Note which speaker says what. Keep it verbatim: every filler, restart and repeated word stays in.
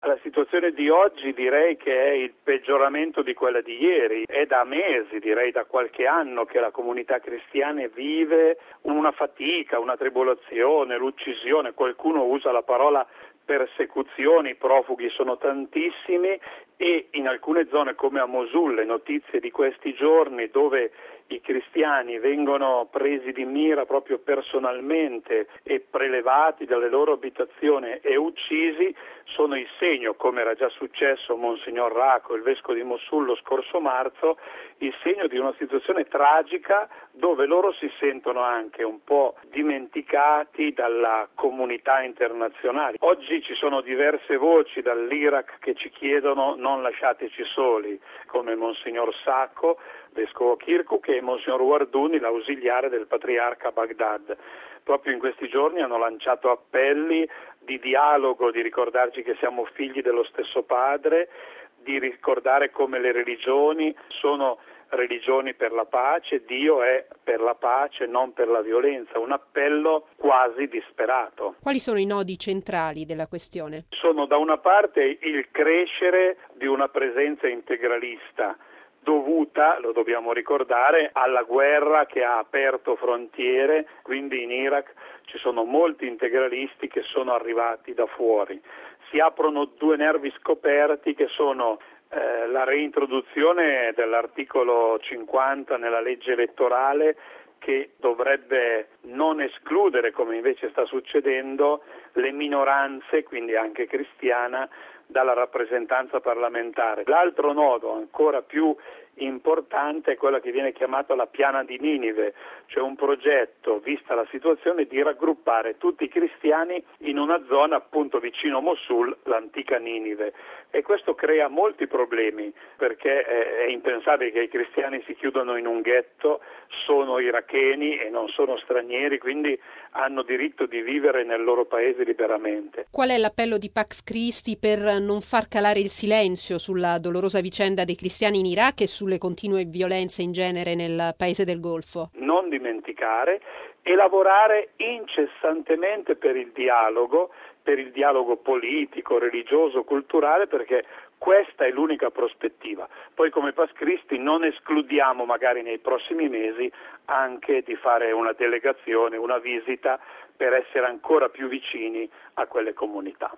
Speaker 1: La situazione di oggi direi che è il peggioramento di quella di ieri. È da mesi, direi da qualche anno, che la comunità cristiana vive una fatica, una tribolazione, l'uccisione. Qualcuno usa la parola persecuzioni, i profughi sono tantissimi e in alcune zone come a Mosul, le notizie di questi giorni dove i cristiani vengono presi di mira proprio personalmente e prelevati dalle loro abitazioni e uccisi, sono il segno, come era già successo a Monsignor Raco, il vescovo di Mosul lo scorso marzo, il segno di una situazione tragica dove loro si sentono anche un po' dimenticati dalla comunità internazionale. Oggi ci sono diverse voci dall'Iraq che ci chiedono non lasciateci soli, come Monsignor Sacco, vescovo Kirkuk, e Monsignor Warduni, l'ausiliare del patriarca a Baghdad. Proprio in questi giorni hanno lanciato appelli di dialogo, di ricordarci che siamo figli dello stesso padre, di ricordare come le religioni sono religioni per la pace, Dio è per la pace, non per la violenza, un appello quasi disperato.
Speaker 2: Quali sono i nodi centrali della questione?
Speaker 1: Sono da una parte il crescere di una presenza integralista, dovuta, lo dobbiamo ricordare, alla guerra che ha aperto frontiere, quindi in Iraq ci sono molti integralisti che sono arrivati da fuori. Si aprono due nervi scoperti che sono eh, la reintroduzione dell'articolo cinquanta nella legge elettorale, che dovrebbe non escludere, come invece sta succedendo, le minoranze, quindi anche cristiana, dalla rappresentanza parlamentare. L'altro nodo ancora più importante è quella che viene chiamata la piana di Ninive, cioè un progetto, vista la situazione, di raggruppare tutti i cristiani in una zona appunto vicino a Mosul, l'antica Ninive, e questo crea molti problemi perché è impensabile che i cristiani si chiudano in un ghetto, sono iracheni e non sono stranieri, quindi hanno diritto di vivere nel loro paese liberamente.
Speaker 2: Qual è l'appello di Pax Christi per non far calare il silenzio sulla dolorosa vicenda dei cristiani in Iraq e sulle continue violenze in genere nel paese del Golfo?
Speaker 1: Non dimenticare e lavorare incessantemente per il dialogo, per il dialogo politico, religioso, culturale, perché questa è l'unica prospettiva. Poi come Pax Christi non escludiamo magari nei prossimi mesi anche di fare una delegazione, una visita per essere ancora più vicini a quelle comunità.